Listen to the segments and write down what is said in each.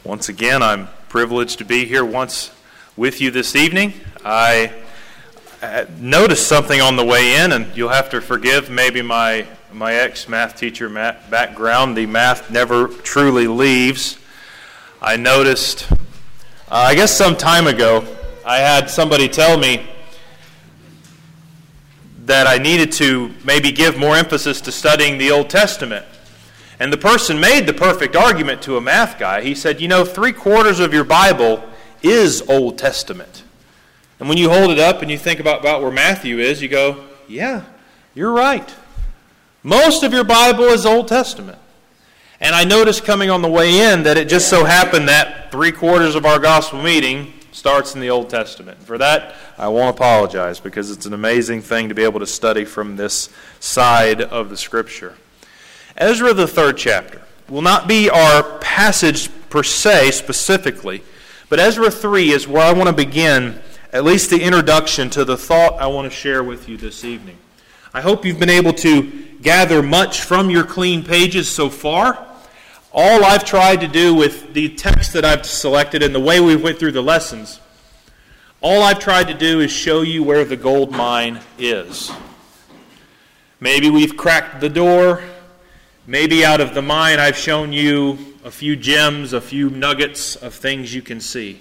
Once again, I'm privileged to be here once with you this evening. I noticed something on the way in, and you'll have to forgive maybe my ex-math teacher background. The math never truly leaves. I noticed, I guess some time ago, I had somebody tell me that I needed to maybe give more emphasis to studying the Old Testament. And the person made the perfect argument to a math guy. He said, 3/4 of your Bible is Old Testament. And when you hold it up and you think about where Matthew is, you go, yeah, you're right. Most of your Bible is Old Testament. And I noticed coming on the way in that it just so happened that 3/4 of our gospel meeting starts in the Old Testament. For that, I won't apologize, because it's an amazing thing to be able to study from this side of the Scripture. Ezra, the 3rd chapter, will not be our passage per se specifically, but Ezra 3 is where I want to begin, at least the introduction to the thought I want to share with you this evening. I hope you've been able to gather much from your clean pages so far. All I've tried to do with the text that I've selected and the way we went through the lessons, all I've tried to do is show you where the gold mine is. Maybe we've cracked the door. Maybe out of the mine I've shown you a few gems, a few nuggets of things you can see.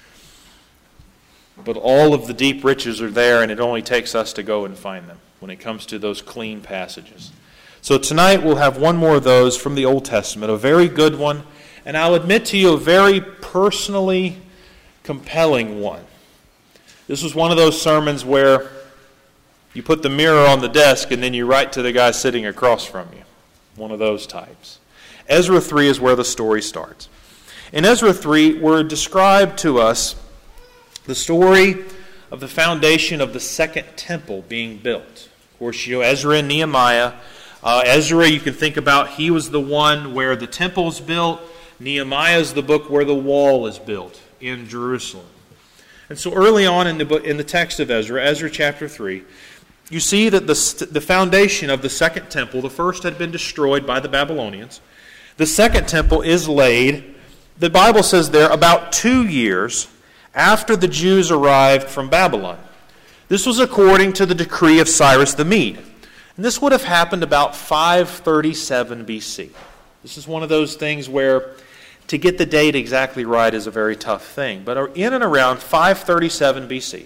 But all of the deep riches are there, and it only takes us to go and find them when it comes to those clean passages. So tonight we'll have one more of those from the Old Testament, a very good one, and I'll admit to you a very personally compelling one. This was one of those sermons where you put the mirror on the desk and then you write to the guy sitting across from you. One of those types. Ezra 3 is where the story starts. In Ezra 3, we're described to us the story of the foundation of the second temple being built. Of course, Ezra and Nehemiah. Ezra, you can think about, he was the one where the temple is built. Nehemiah is the book where the wall is built in Jerusalem. And so early on in the text of Ezra, Ezra chapter 3, you see that the foundation of the second temple, the first had been destroyed by the Babylonians. The second temple is laid, the Bible says there, about 2 years after the Jews arrived from Babylon. This was according to the decree of Cyrus the Mede. And this would have happened about 537 BC. This is one of those things where to get the date exactly right is a very tough thing. But in and around 537 BC,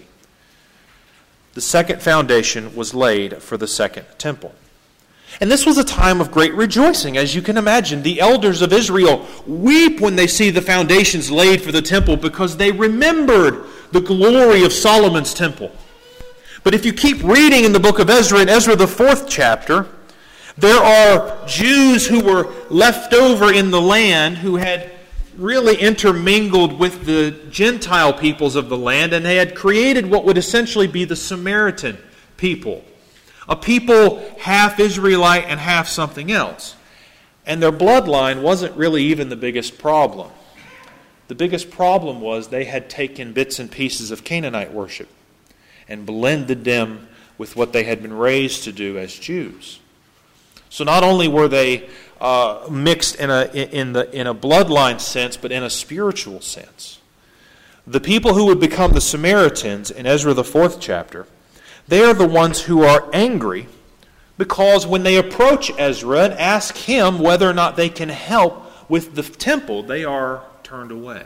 the second foundation was laid for the second temple. And this was a time of great rejoicing, as you can imagine. The elders of Israel weep when they see the foundations laid for the temple because they remembered the glory of Solomon's temple. But if you keep reading in the book of Ezra, in Ezra the 4th chapter, there are Jews who were left over in the land who had really intermingled with the Gentile peoples of the land, and they had created what would essentially be the Samaritan people. A people half Israelite and half something else. And their bloodline wasn't really even the biggest problem. The biggest problem was they had taken bits and pieces of Canaanite worship and blended them with what they had been raised to do as Jews. So not only were they mixed in a bloodline sense, but in a spiritual sense. The people who would become the Samaritans in Ezra the 4th chapter, they are the ones who are angry because when they approach Ezra and ask him whether or not they can help with the temple, they are turned away.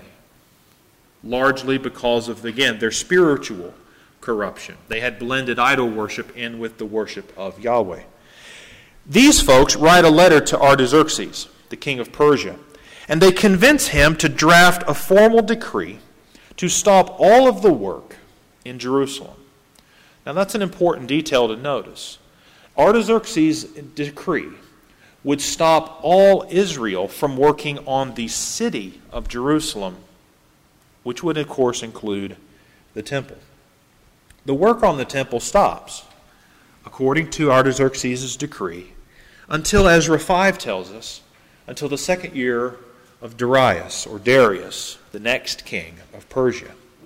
Largely because of, again, their spiritual corruption. They had blended idol worship in with the worship of Yahweh. These folks write a letter to Artaxerxes, the king of Persia, and they convince him to draft a formal decree to stop all of the work in Jerusalem. Now that's an important detail to notice. Artaxerxes' decree would stop all Israel from working on the city of Jerusalem, which would of course include the temple. The work on the temple stops, according to Artaxerxes' decree, until Ezra 5 tells us, until the second year of Darius, the next king of Persia.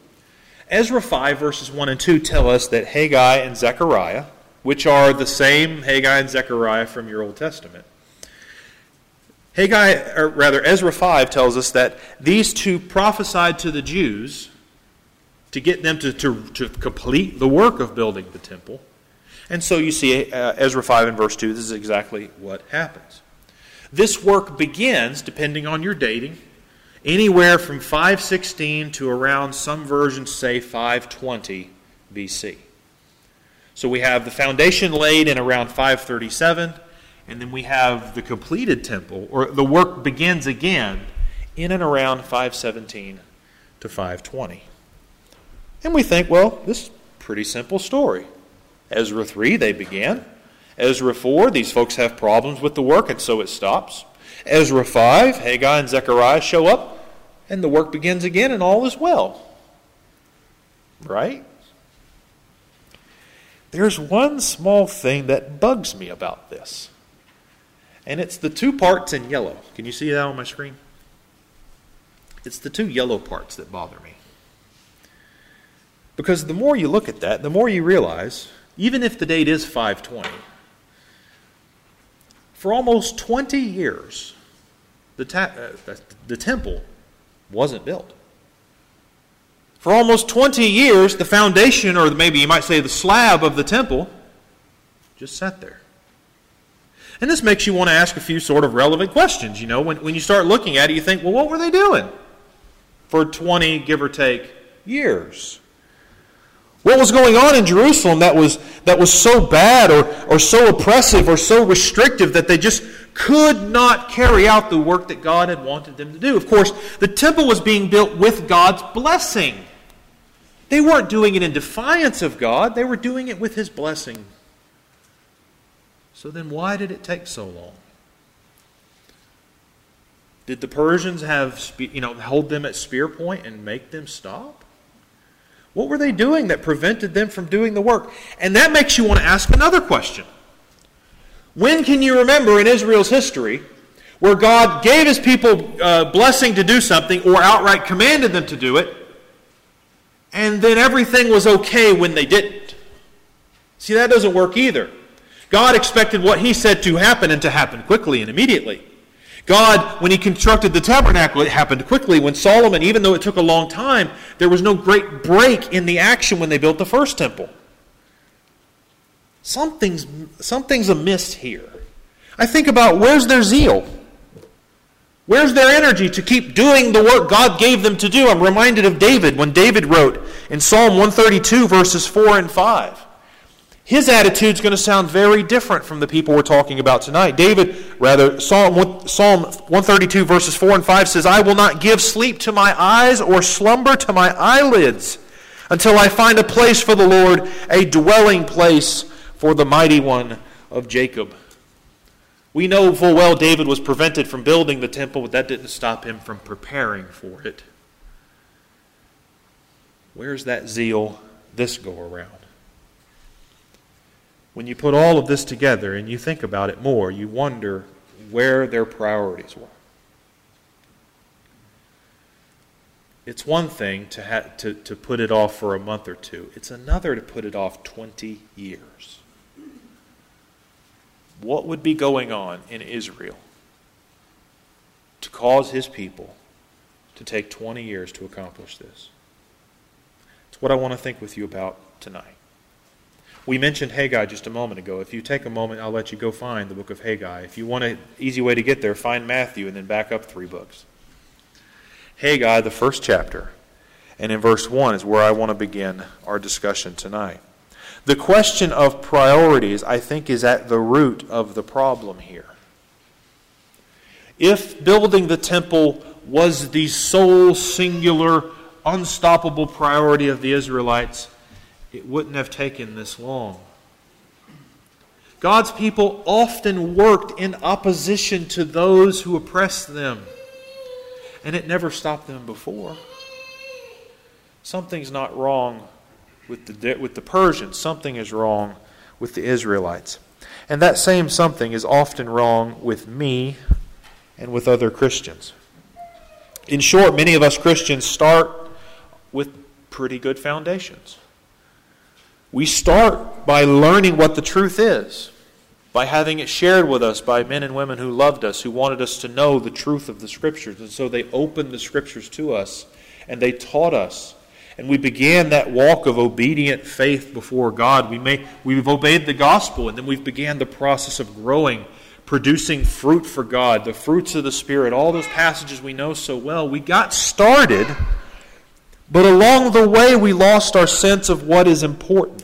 Ezra 5 verses 1 and 2 tell us that Haggai and Zechariah, which are the same Haggai and Zechariah from your Old Testament, Ezra 5 tells us that these two prophesied to the Jews to get them to complete the work of building the temple. And so you see Ezra 5 and verse 2, this is exactly what happens. This work begins, depending on your dating, anywhere from 516 to around, some versions say 520 BC. So we have the foundation laid in around 537, and then we have the completed temple, or the work begins again in and around 517 to 520. And we think, well, this is a pretty simple story. Ezra 3, they began. Ezra 4, these folks have problems with the work, and so it stops. Ezra 5, Haggai and Zechariah show up, and the work begins again, and all is well. Right? There's one small thing that bugs me about this. And it's the two parts in yellow. Can you see that on my screen? It's the two yellow parts that bother me. Because the more you look at that, the more you realize, even if the date is 520, for almost 20 years, the temple wasn't built. For almost 20 years, the foundation, or maybe you might say the slab of the temple, just sat there. And this makes you want to ask a few sort of relevant questions. You know, when you start looking at it, you think, well, what were they doing for 20, give or take, years? What was going on in Jerusalem that was so bad or so oppressive or so restrictive that they just could not carry out the work that God had wanted them to do? Of course, the temple was being built with God's blessing. They weren't doing it in defiance of God. They were doing it with His blessing. So then why did it take so long? Did the Persians hold them at spear point and make them stop? What were they doing that prevented them from doing the work? And that makes you want to ask another question. When can you remember in Israel's history where God gave His people blessing to do something or outright commanded them to do it, and then everything was okay when they didn't? See, that doesn't work either. God expected what He said to happen and to happen quickly and immediately. God, when He constructed the tabernacle, it happened quickly. When Solomon, even though it took a long time, there was no great break in the action when they built the first temple. Something's amiss here. I think about, where's their zeal? Where's their energy to keep doing the work God gave them to do? I'm reminded of David, when David wrote in Psalm 132, verses 4 and 5. His attitude's going to sound very different from the people we're talking about tonight. Psalm 132 verses 4 and 5 says, I will not give sleep to my eyes or slumber to my eyelids until I find a place for the Lord, a dwelling place for the mighty one of Jacob. We know full well David was prevented from building the temple, but that didn't stop him from preparing for it. Where's that zeal this go around? When you put all of this together and you think about it more, you wonder where their priorities were. It's one thing to put it off for a month or two. It's another to put it off 20 years. What would be going on in Israel to cause His people to take 20 years to accomplish this? It's what I want to think with you about tonight. We mentioned Haggai just a moment ago. If you take a moment, I'll let you go find the book of Haggai. If you want an easy way to get there, find Matthew and then back up 3 books. Haggai, the first chapter, and in verse 1 is where I want to begin our discussion tonight. The question of priorities, I think, is at the root of the problem here. If building the temple was the sole, singular, unstoppable priority of the Israelites, it wouldn't have taken this long. God's people often worked in opposition to those who oppressed them, and it never stopped them before. Something's not wrong with the Persians. Something is wrong with the Israelites. And that same something is often wrong with me and with other Christians. In short, many of us Christians start with pretty good foundations. We start by learning what the truth is, by having it shared with us by men and women who loved us, who wanted us to know the truth of the Scriptures. And so they opened the Scriptures to us, and they taught us. And we began that walk of obedient faith before God. We've obeyed the gospel, and then we've began the process of growing, producing fruit for God, the fruits of the Spirit, all those passages we know so well. We got started, but along the way we lost our sense of what is important.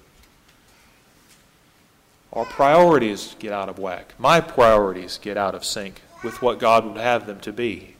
Our priorities get out of whack. My priorities get out of sync with what God would have them to be.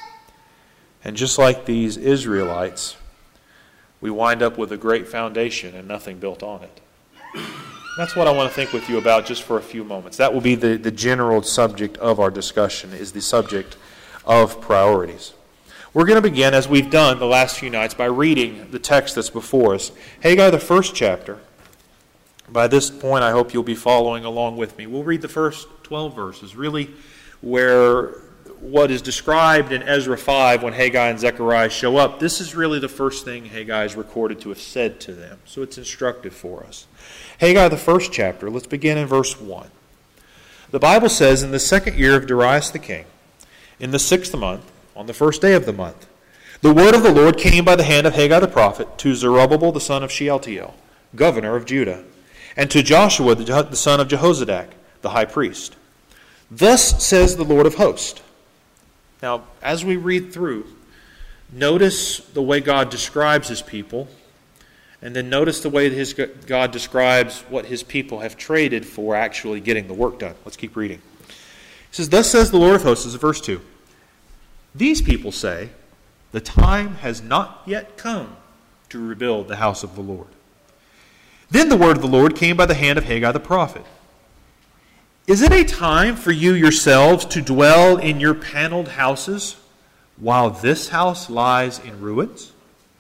And just like these Israelites, we wind up with a great foundation and nothing built on it. That's what I want to think with you about just for a few moments. That will be the general subject of our discussion, is the subject of priorities. We're going to begin, as we've done the last few nights, by reading the text that's before us. Haggai, the first chapter. By this point, I hope you'll be following along with me. We'll read the first 12 verses, really where what is described in Ezra 5 when Haggai and Zechariah show up. This is really the first thing Haggai is recorded to have said to them. So it's instructive for us. Haggai, the first chapter, let's begin in verse 1. The Bible says, in the 2nd year of Darius the king, in the 6th month, on the 1st day of the month, the word of the Lord came by the hand of Haggai the prophet to Zerubbabel the son of Shealtiel, governor of Judah, and to Joshua the son of Jehozadak, the high priest. Thus says the Lord of hosts. Now, as we read through, notice the way God describes His people, and then notice the way God describes what His people have traded for actually getting the work done. Let's keep reading. He says, Thus says the Lord of hosts, this is verse 2. These people say, the time has not yet come to rebuild the house of the Lord. Then the word of the Lord came by the hand of Haggai the prophet. Is it a time for you yourselves to dwell in your paneled houses while this house lies in ruins?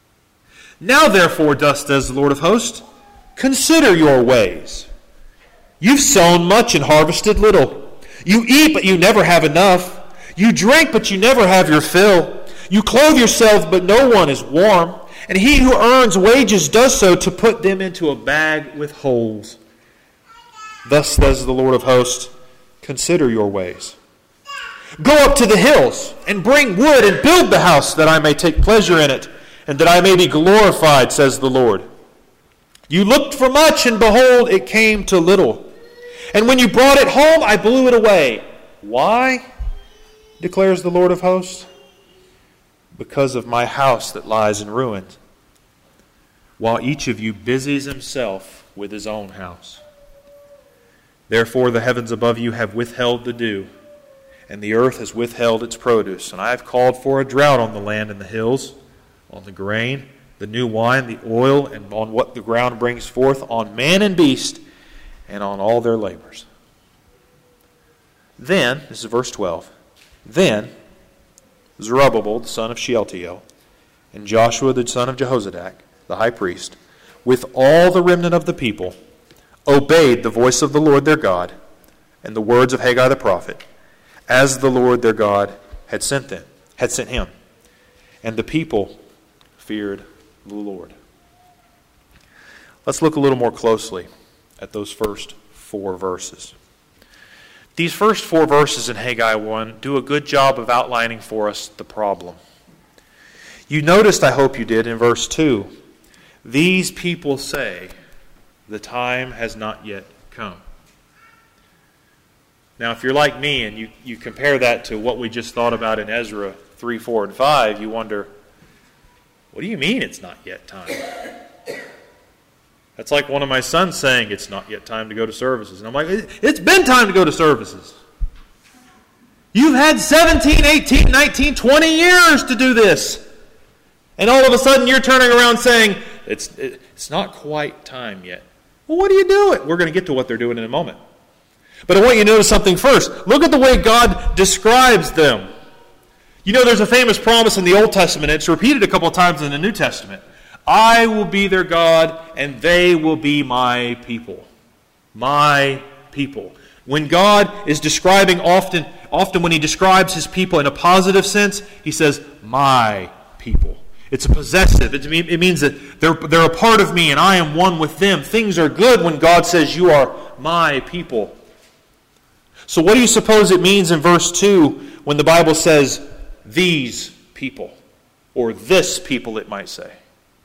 Now therefore, thus says the Lord of hosts, consider your ways. You've sown much and harvested little. You eat, but you never have enough. You drink, but you never have your fill. You clothe yourselves, but no one is warm. And he who earns wages does so to put them into a bag with holes. Thus says the Lord of hosts, consider your ways. Go up to the hills and bring wood and build the house that I may take pleasure in it and that I may be glorified, says the Lord. You looked for much and behold, it came to little. And when you brought it home, I blew it away. Why? Declares the Lord of hosts. Because of my house that lies in ruins, while each of you busies himself with his own house. Therefore the heavens above you have withheld the dew, and the earth has withheld its produce. And I have called for a drought on the land and the hills, on the grain, the new wine, the oil, and on what the ground brings forth, on man and beast, and on all their labors. Then, this is verse 12, then Zerubbabel, the son of Shealtiel, and Joshua, the son of Jehozadak, the high priest, with all the remnant of the people, obeyed the voice of the Lord their God and the words of Haggai the prophet, as the Lord their God had sent him. And the people feared the Lord. Let's look a little more closely at those first 4 verses. These first 4 verses in Haggai 1 do a good job of outlining for us the problem. You noticed, I hope you did, in verse 2, these people say, the time has not yet come. Now, if you're like me and you compare that to what we just thought about in Ezra 3, 4, and 5, you wonder, what do you mean it's not yet time? That's like one of my sons saying, it's not yet time to go to services. And I'm like, it's been time to go to services. You've had 17, 18, 19, 20 years to do this. And all of a sudden you're turning around saying, it's not quite time yet. Well, what do you do it? We're going to get to what they're doing in a moment. But I want you to notice something first. Look at the way God describes them. You know, there's a famous promise in the Old Testament. It's repeated a couple of times in the New Testament. I will be their God, and they will be my people. My people. When God is describing often when He describes His people in a positive sense, He says, my people. It's a possessive. It means that they're a part of me, and I am one with them. Things are good when God says, you are my people. So what do you suppose it means in verse 2 when the Bible says, these people, or this people it might say?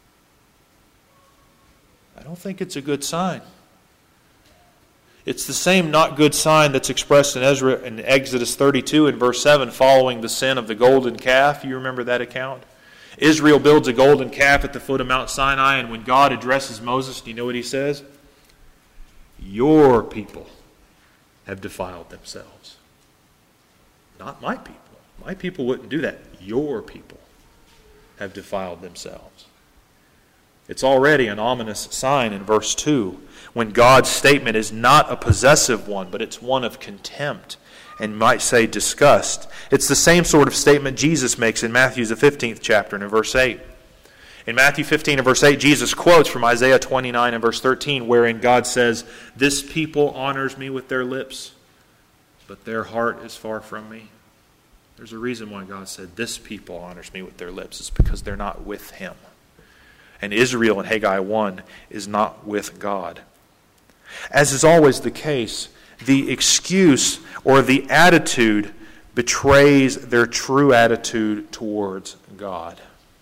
I don't think it's a good sign. It's the same not good sign that's expressed in Exodus 32 in verse 7 following the sin of the golden calf. You remember that account? Israel builds a golden calf at the foot of Mount Sinai, and when God addresses Moses, do you know what he says? Your people have defiled themselves. Not my people. My people wouldn't do that. Your people have defiled themselves. It's already an ominous sign in verse 2 when God's statement is not a possessive one, but it's one of contempt and might say disgust. It's the same sort of statement Jesus makes in Matthew's the 15th chapter and in verse 8. In Matthew 15 and verse 8, Jesus quotes from Isaiah 29 and verse 13, wherein God says, this people honors me with their lips, but their heart is far from me. There's a reason why God said, this people honors me with their lips. It's because they're not with Him. And Israel in Haggai 1 is not with God. As is always the case, the excuse or the attitude betrays their true attitude towards God.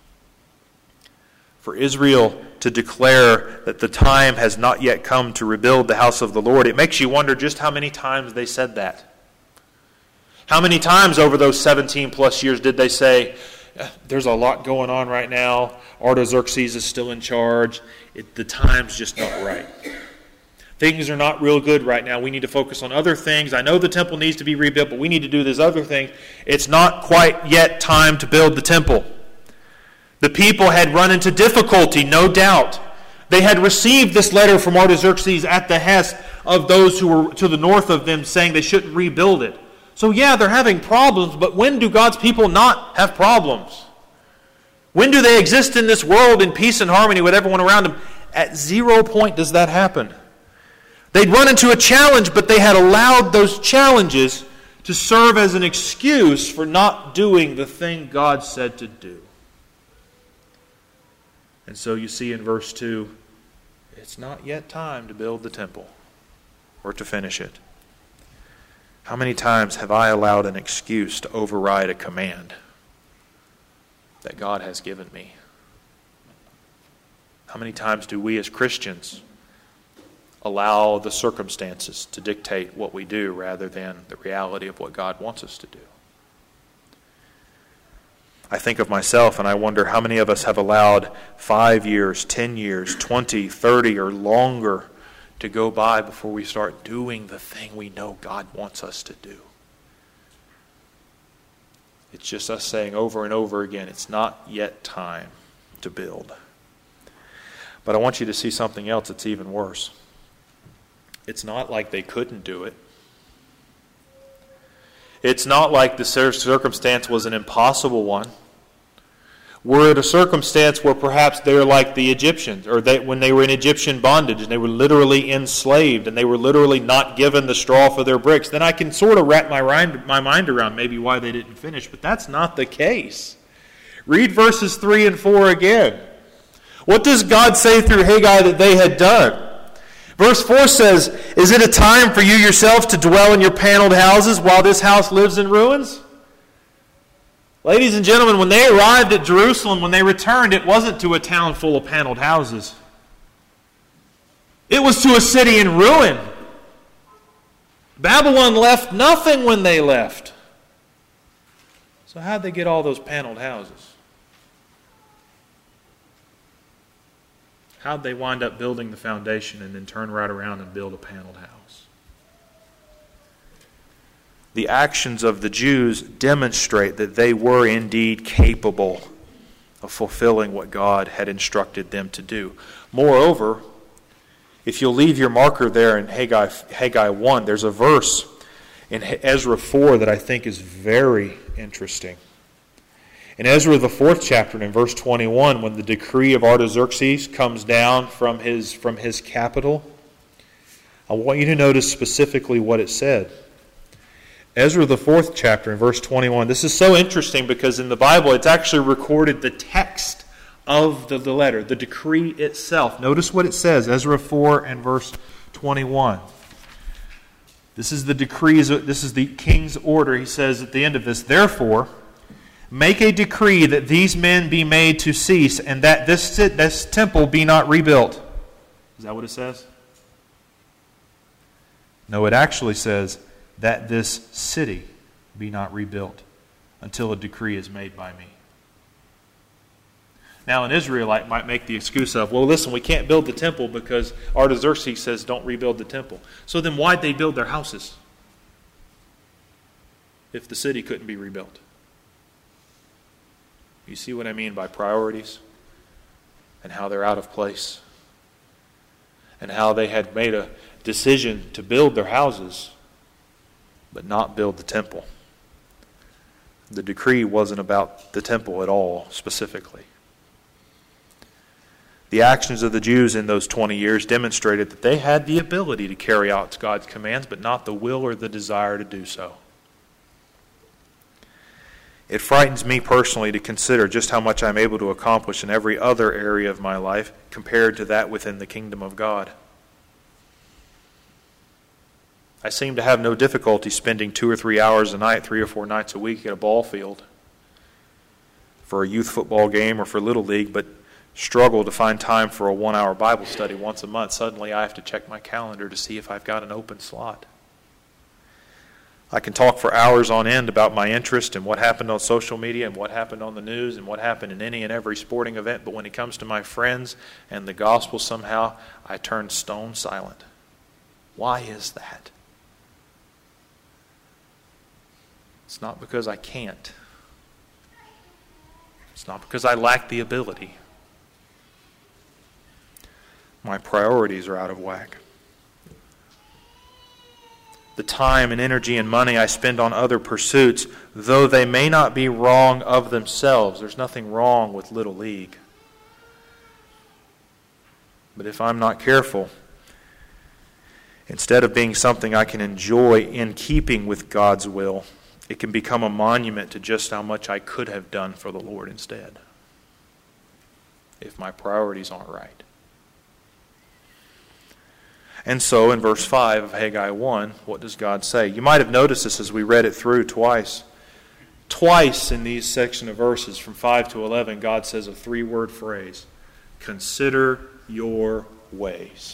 For Israel to declare that the time has not yet come to rebuild the house of the Lord, it makes you wonder just how many times they said that. How many times over those 17 plus years did they say, there's a lot going on right now, Artaxerxes is still in charge, the time's just not right. Things are not real good right now. We need to focus on other things. I know the temple needs to be rebuilt, but we need to do this other thing. It's not quite yet time to build the temple. The people had run into difficulty, no doubt. They had received this letter from Artaxerxes at the behest of those who were to the north of them saying they shouldn't rebuild it. So yeah, they're having problems, but when do God's people not have problems? When do they exist in this world in peace and harmony with everyone around them? At 0 point does that happen. They'd run into a challenge, but they had allowed those challenges to serve as an excuse for not doing the thing God said to do. And so you see in verse 2, it's not yet time to build the temple or to finish it. How many times have I allowed an excuse to override a command that God has given me? How many times do we as Christians allow the circumstances to dictate what we do rather than the reality of what God wants us to do? I think of myself and I wonder how many of us have allowed 5 years, 10 years, 20, 30 or longer to go by before we start doing the thing we know God wants us to do. It's just us saying over and over again, it's not yet time to build. But I want you to see something else that's even worse. It's not like they couldn't do it. It's not like the circumstance was an impossible one. We're at a circumstance where perhaps they're like the Egyptians, or when they were in Egyptian bondage and they were literally enslaved and they were literally not given the straw for their bricks. Then I can sort of wrap my mind around maybe why they didn't finish, but that's not the case. Read verses 3 and 4 again. What does God say through Haggai that they had done? Verse 4 says, "Is it a time for you yourselves to dwell in your paneled houses while this house lives in ruins?" Ladies and gentlemen, when they arrived at Jerusalem, when they returned, it wasn't to a town full of paneled houses. It was to a city in ruin. Babylon left nothing when they left. So how'd they get all those paneled houses? How'd they wind up building the foundation and then turn right around and build a paneled house? The actions of the Jews demonstrate that they were indeed capable of fulfilling what God had instructed them to do. Moreover, if you'll leave your marker there in Haggai 1, there's a verse in Ezra 4 that I think is very interesting. In Ezra, the 4th chapter, and in verse 21, when the decree of Artaxerxes comes down from his capital, I want you to notice specifically what it said. Ezra, the 4th chapter, in verse 21. This is so interesting because in the Bible it's actually recorded the text of the letter, the decree itself. Notice what it says, Ezra 4 and verse 21. This is the decrees, this is the king's order. He says at the end of this, therefore, make a decree that these men be made to cease, and that this temple be not rebuilt. Is that what it says? No, it actually says that this city be not rebuilt until a decree is made by me. Now, an Israelite might make the excuse of, well, listen, we can't build the temple because Artaxerxes says don't rebuild the temple. So then why'd they build their houses if the city couldn't be rebuilt? You see what I mean by priorities and how they're out of place and how they had made a decision to build their houses but not build the temple. The decree wasn't about the temple at all specifically. The actions of the Jews in those 20 years demonstrated that they had the ability to carry out God's commands, but not the will or the desire to do so. It frightens me personally to consider just how much I'm able to accomplish in every other area of my life compared to that within the kingdom of God. I seem to have no difficulty spending 2 or 3 hours a night, 3 or 4 nights a week at a ball field for a youth football game or for Little League, but struggle to find time for a 1-hour Bible study once a month. Suddenly I have to check my calendar to see if I've got an open slot. I can talk for hours on end about my interest and what happened on social media and what happened on the news and what happened in any and every sporting event, but when it comes to my friends and the gospel, somehow I turn stone silent. Why is that? It's not because I can't. It's not because I lack the ability. My priorities are out of whack. The time and energy and money I spend on other pursuits, though they may not be wrong of themselves, there's nothing wrong with Little League. But if I'm not careful, instead of being something I can enjoy in keeping with God's will, it can become a monument to just how much I could have done for the Lord instead, if my priorities aren't right. And so in verse 5 of Haggai 1, what does God say? You might have noticed this as we read it through twice. Twice in these section of verses from 5 to 11, God says a 3-word phrase. Consider your ways.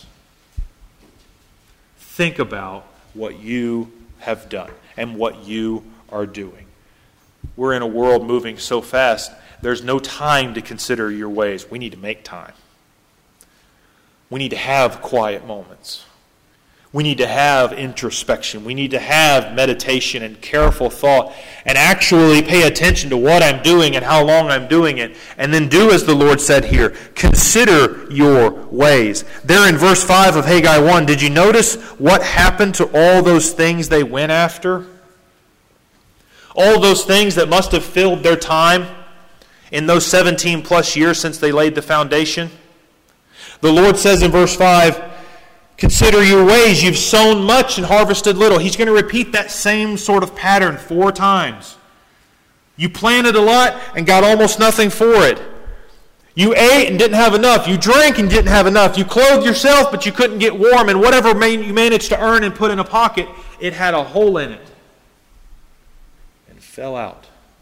Think about what you have done and what you are doing. We're in a world moving so fast, there's no time to consider your ways. We need to make time. We need to have quiet moments. We need to have introspection. We need to have meditation and careful thought and actually pay attention to what I'm doing and how long I'm doing it. And then do as the Lord said here. Consider your ways. There in verse 5 of Haggai 1, did you notice what happened to all those things they went after? All those things that must have filled their time in those 17 plus years since they laid the foundation? The Lord says in verse 5, consider your ways. You've sown much and harvested little. He's going to repeat that same sort of pattern 4 times. You planted a lot and got almost nothing for it. You ate and didn't have enough. You drank and didn't have enough. You clothed yourself, but you couldn't get warm. And whatever you managed to earn and put in a pocket, it had a hole in it and fell out.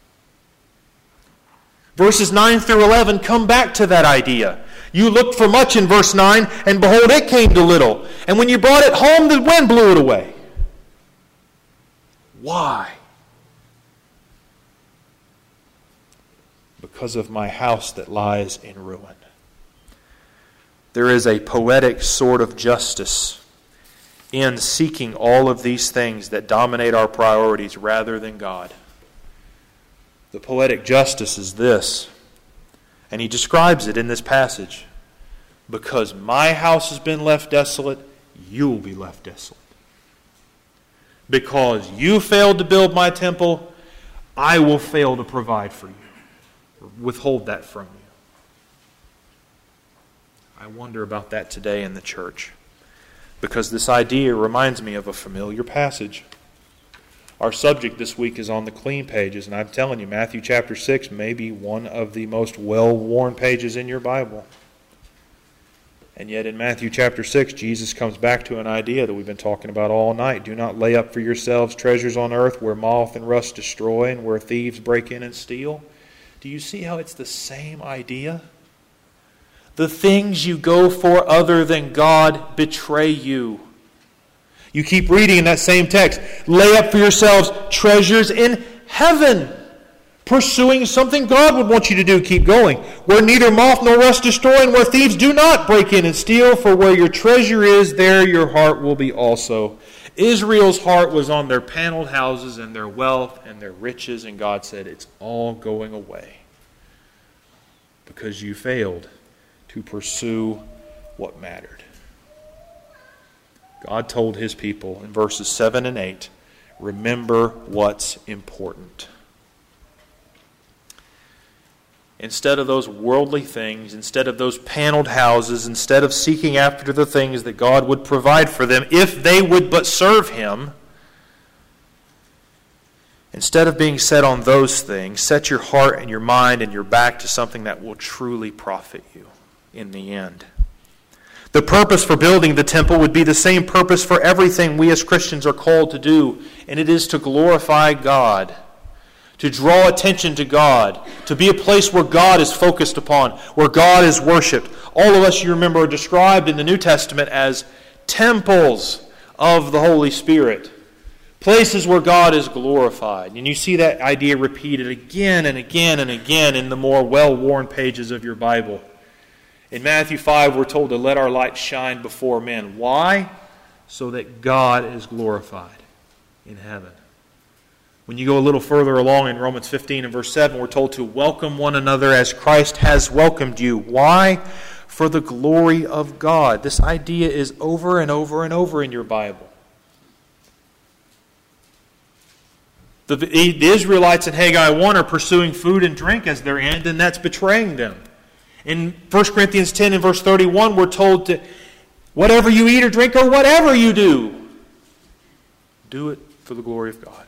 Verses 9 through 11 come back to that idea. You looked for much in verse 9, and behold, it came to little. And when you brought it home, the wind blew it away. Why? Because of my house that lies in ruin. There is a poetic sort of justice in seeking all of these things that dominate our priorities rather than God. The poetic justice is this. And he describes it in this passage. Because my house has been left desolate, you will be left desolate. Because you failed to build my temple, I will fail to provide for you. Or withhold that from you. I wonder about that today in the church. Because this idea reminds me of a familiar passage. Our subject this week is on the clean pages, and I'm telling you, Matthew chapter 6 may be one of the most well-worn pages in your Bible. And yet in Matthew chapter 6, Jesus comes back to an idea that we've been talking about all night. Do not lay up for yourselves treasures on earth where moth and rust destroy and where thieves break in and steal. Do you see how it's the same idea? The things you go for other than God betray you. You keep reading in that same text. Lay up for yourselves treasures in heaven. Pursuing something God would want you to do. Keep going. Where neither moth nor rust destroy and where thieves do not break in and steal. For where your treasure is, there your heart will be also. Israel's heart was on their paneled houses and their wealth and their riches. And God said, it's all going away. Because you failed to pursue what mattered. God told His people in verses 7 and 8, remember what's important. Instead of those worldly things, instead of those paneled houses, instead of seeking after the things that God would provide for them if they would but serve Him, instead of being set on those things, set your heart and your mind and your back to something that will truly profit you in the end. The purpose for building the temple would be the same purpose for everything we as Christians are called to do, and it is to glorify God, to draw attention to God, to be a place where God is focused upon, where God is worshipped. All of us, you remember, are described in the New Testament as temples of the Holy Spirit, places where God is glorified. And you see that idea repeated again and again and again in the more well-worn pages of your Bible. In Matthew 5, we're told to let our light shine before men. Why? So that God is glorified in heaven. When you go a little further along in Romans 15 and verse 7, we're told to welcome one another as Christ has welcomed you. Why? For the glory of God. This idea is over and over and over in your Bible. The Israelites in Haggai 1 are pursuing food and drink as their end, and that's betraying them. In 1 Corinthians 10 and verse 31, we're told to, whatever you eat or drink or whatever you do, do it for the glory of God.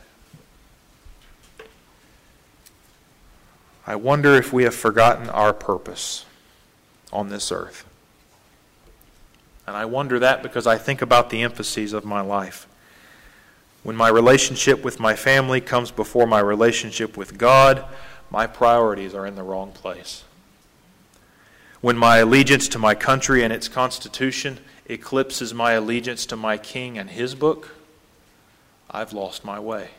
I wonder if we have forgotten our purpose on this earth. And I wonder that because I think about the emphases of my life. When my relationship with my family comes before my relationship with God, my priorities are in the wrong place. When my allegiance to my country and its constitution eclipses my allegiance to my king and his book, I've lost my way.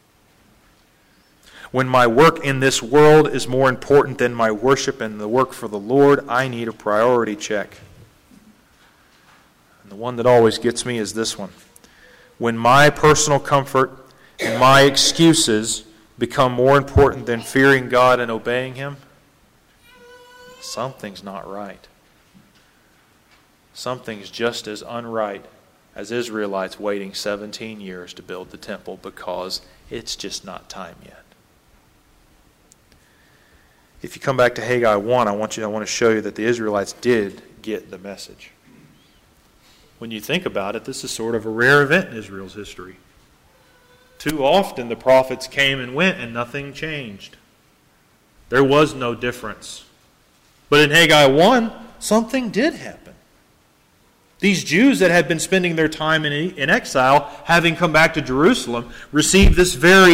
When my work in this world is more important than my worship and the work for the Lord, I need a priority check. And the one that always gets me is this one. When my personal comfort and my excuses become more important than fearing God and obeying Him, something's not right. Something's just as unright as Israelites waiting 17 years to build the temple because it's just not time yet. If you come back to Haggai 1, I want to show you that the Israelites did get the message. When you think about it, this is sort of a rare event in Israel's history. Too often the prophets came and went and nothing changed. There was no difference. But in Haggai 1, something did happen. These Jews that had been spending their time in exile, having come back to Jerusalem, received this very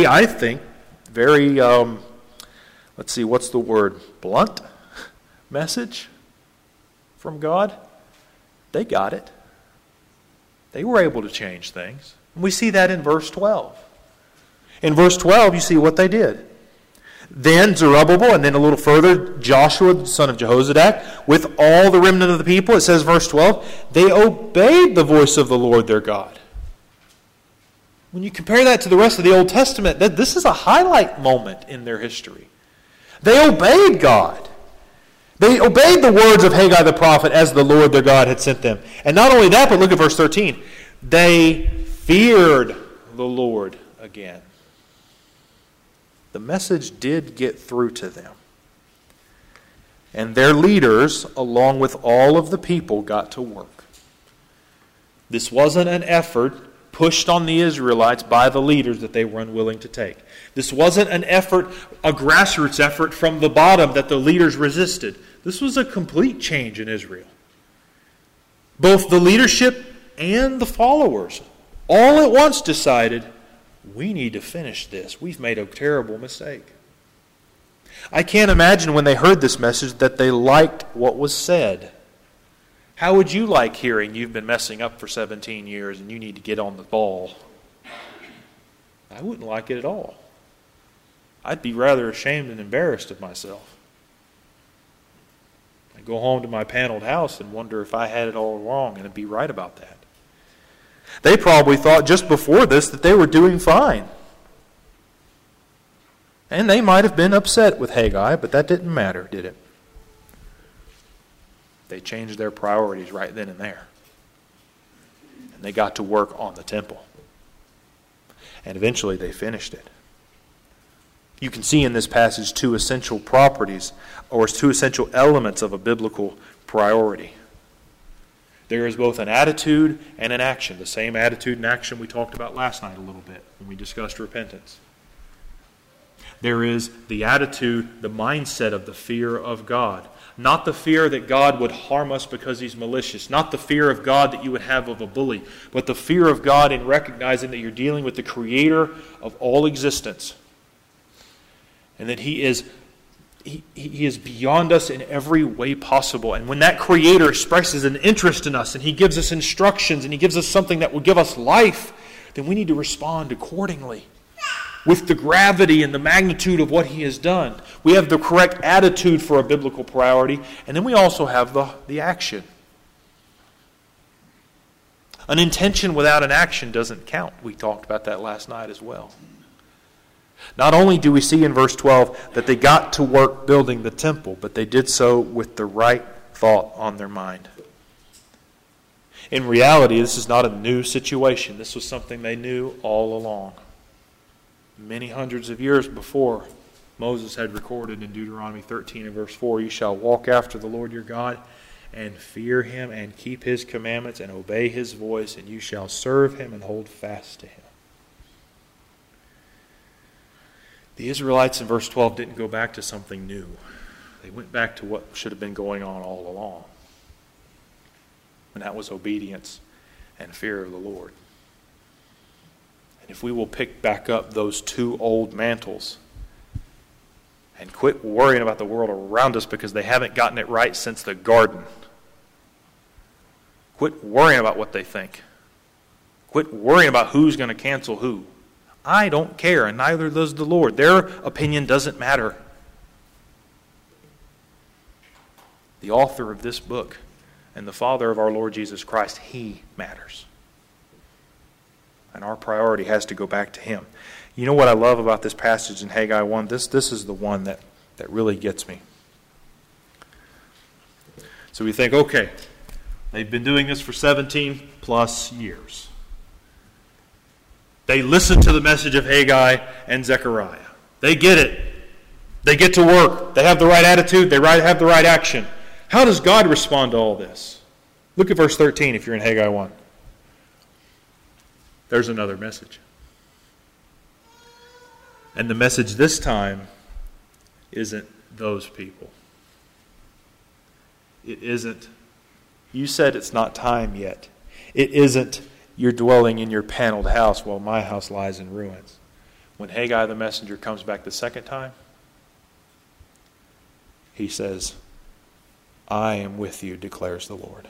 blunt message from God. They got it. They were able to change things. And we see that in verse 12. In verse 12, you see what they did. Then Zerubbabel, and then a little further, Joshua, the son of Jehozadak, with all the remnant of the people, it says verse 12, they obeyed the voice of the Lord their God. When you compare that to the rest of the Old Testament, this is a highlight moment in their history. They obeyed God. They obeyed the words of Haggai the prophet as the Lord their God had sent them. And not only that, but look at verse 13. They feared the Lord again. The message did get through to them. And their leaders, along with all of the people, got to work. This wasn't an effort pushed on the Israelites by the leaders that they were unwilling to take. This wasn't an effort, a grassroots effort from the bottom that the leaders resisted. This was a complete change in Israel. Both the leadership and the followers all at once decided, we need to finish this. We've made a terrible mistake. I can't imagine when they heard this message that they liked what was said. How would you like hearing you've been messing up for 17 years and you need to get on the ball? I wouldn't like it at all. I'd be rather ashamed and embarrassed of myself. I'd go home to my paneled house and wonder if I had it all wrong and I'd be right about that. They probably thought just before this that they were doing fine. And they might have been upset with Haggai, but that didn't matter, did it? They changed their priorities right then and there. And they got to work on the temple. And eventually they finished it. You can see in this passage two essential properties, or two essential elements of a biblical priority. There is both an attitude and an action. The same attitude and action we talked about last night a little bit when we discussed repentance. There is the attitude, the mindset of the fear of God. Not the fear that God would harm us because He's malicious. Not the fear of God that you would have of a bully. But the fear of God in recognizing that you're dealing with the Creator of all existence. And that He is beyond us in every way possible. And when that Creator expresses an interest in us and He gives us instructions and He gives us something that will give us life, then we need to respond accordingly with the gravity and the magnitude of what He has done. We have the correct attitude for a biblical priority, and then we also have the action. An intention without an action doesn't count. We talked about that last night as well. Not only do we see in verse 12 that they got to work building the temple, but they did so with the right thought on their mind. In reality, this is not a new situation. This was something they knew all along. Many hundreds of years before, Moses had recorded in Deuteronomy 13 and verse 4, "You shall walk after the Lord your God and fear Him and keep His commandments and obey His voice, and you shall serve Him and hold fast to Him." The Israelites in verse 12 didn't go back to something new. They went back to what should have been going on all along. And that was obedience and fear of the Lord. And if we will pick back up those two old mantles and quit worrying about the world around us because they haven't gotten it right since the garden. Quit worrying about what they think. Quit worrying about who's going to cancel who. I don't care, and neither does the Lord. Their opinion doesn't matter. The author of this book and the Father of our Lord Jesus Christ, He matters. And our priority has to go back to Him. You know what I love about this passage in Haggai 1? This is the one that really gets me. So we think, okay, they've been doing this for 17 plus years. They listen to the message of Haggai and Zechariah. They get it. They get to work. They have the right attitude. They have the right action. How does God respond to all this? Look at verse 13 if you're in Haggai 1. There's another message. And the message this time isn't those people. It isn't, you said it's not time yet. It isn't, you're dwelling in your paneled house while my house lies in ruins. When Haggai the messenger comes back the second time, he says, I am with you, declares the Lord.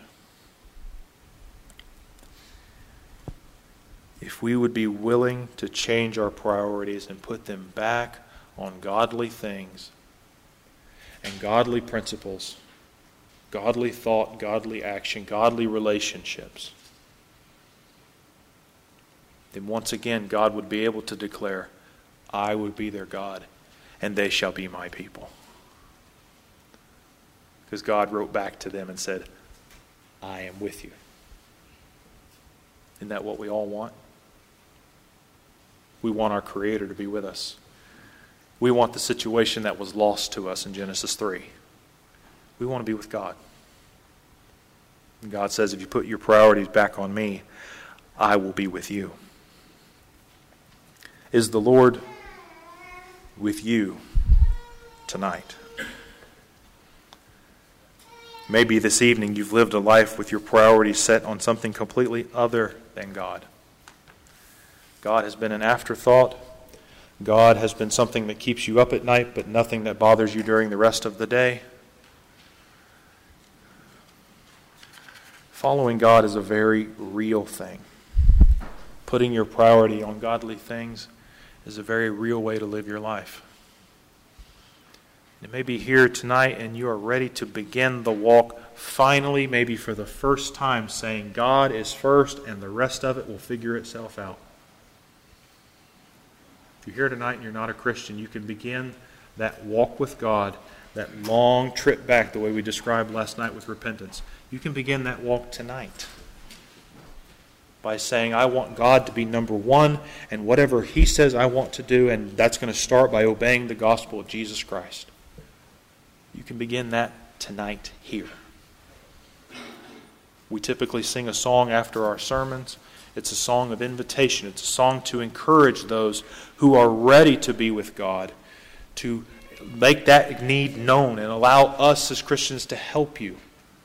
If we would be willing to change our priorities and put them back on godly things and godly principles, godly thought, godly action, godly relationships, then once again God would be able to declare, I would be their God, and they shall be my people. Because God wrote back to them and said, I am with you. Isn't that what we all want? We want our Creator to be with us. We want the situation that was lost to us in Genesis 3. We want to be with God. And God says, if you put your priorities back on me, I will be with you. Is the Lord with you tonight? Maybe this evening you've lived a life with your priorities set on something completely other than God. God has been an afterthought. God has been something that keeps you up at night, but nothing that bothers you during the rest of the day. Following God is a very real thing. Putting your priority on godly things is a very real way to live your life. You may be here tonight and you are ready to begin the walk, finally, maybe for the first time, saying God is first and the rest of it will figure itself out. If you're here tonight and you're not a Christian, you can begin that walk with God, that long trip back, the way we described last night with repentance. You can begin that walk tonight by saying, I want God to be number one, and whatever He says I want to do, and that's going to start by obeying the gospel of Jesus Christ. You can begin that tonight here. We typically sing a song after our sermons. It's a song of invitation. It's a song to encourage those who are ready to be with God, to make that need known and allow us as Christians to help you.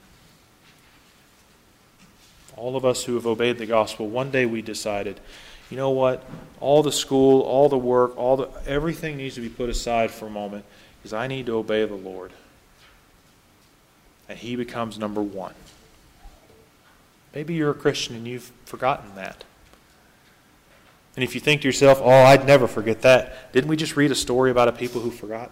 All of us who have obeyed the gospel, one day we decided, you know what? All the school, all the work, everything needs to be put aside for a moment because I need to obey the Lord. And He becomes number one. Maybe you're a Christian and you've forgotten that. And if you think to yourself, oh, I'd never forget that. Didn't we just read a story about a people who forgot?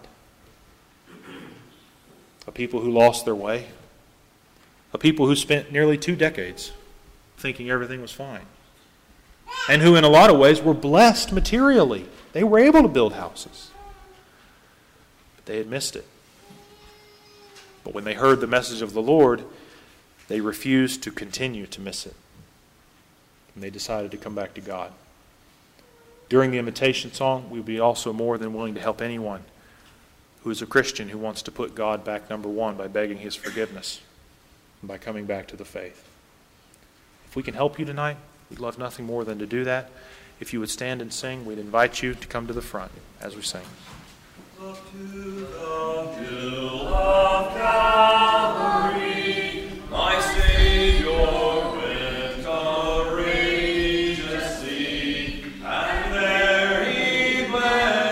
A people who lost their way? A people who spent nearly 2 decades thinking everything was fine. And who in a lot of ways were blessed materially. They were able to build houses. But they had missed it. But when they heard the message of the Lord, they refused to continue to miss it. And they decided to come back to God. During the invitation song, we'll be also more than willing to help anyone who is a Christian who wants to put God back number one by begging His forgiveness and by coming back to the faith. If we can help you tonight, we'd love nothing more than to do that. If you would stand and sing, we'd invite you to come to the front as we sing. Up to the